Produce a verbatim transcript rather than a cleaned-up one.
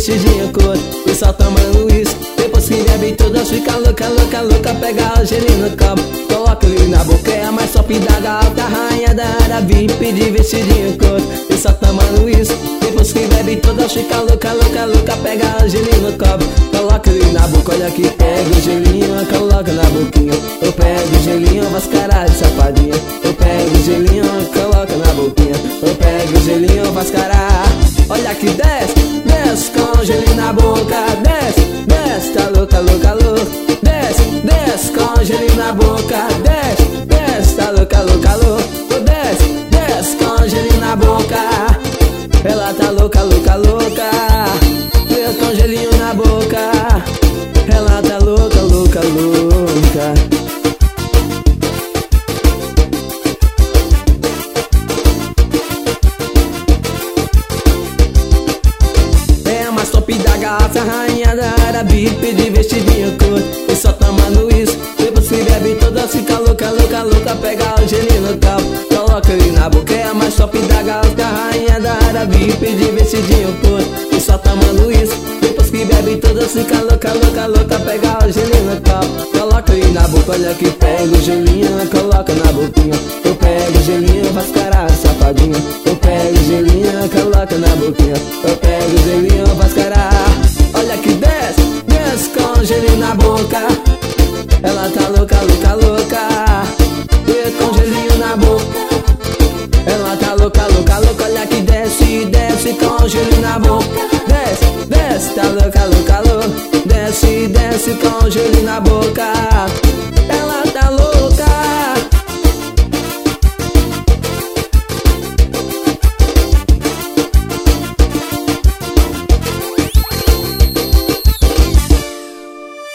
vestidinho cor e só tomando isso. Depois que bebe todas fica louca, louca, louca. Pega o gelinho no copo, coloca ele na boca. É a mais top da gata, rainha da área V I P de vestidinho cor e só tomando isso. Depois que bebe todas fica louca, louca, louca. Pega o gelinho no copo, coloca ele na boca. Olha que pega o gelinho, coloca na boquinha. Eu pego o gelinho, vas caralho, safadinha. Eu pego o gelinho, coloca na boquinha. Eu pego o gelinho, vas caralho. Olha que desce, desce com o gelinho na boca. Desce, desce, tá louca, louca, louca. Desce, desce com o gelinho na boca. Desce, desce, tá louca, louca, louca. Desce, desce com o gelinho na boca. Ela tá louca, louca, louca. Eu com gelinho na boca. Ela tá louca, louca, louca. Top da garrafa, rainha da área V I P de vestidinho cor e só tomando isso. Depois que bebe toda fica louca, louca, louca. Pega o gelinho no copo, coloca ele na boca. É a mais top da garrafa, rainha da área V I P de vestidinho cor e só tomando isso. Depois que bebe toda fica louca, louca, louca. Pega o gelinho no copo, coloca ele na boca. Olha que pega o gelinho, coloca na boquinha. Eu pego o gelinho, faz caralho, safadinha. Eu pego o gelinho, coloca na boquinha. Eu pego o gelinho, faz caralho. Olha que desce, desce com o gelinho na boca. Ela tá louca, louca, louca. E com gelinho na boca. Ela tá louca, louca, louca. Olha que desce, desce com o gelinho na boca. Desce, desce, tá louca, louca, louca. Desce, desce com o gelinho na boca.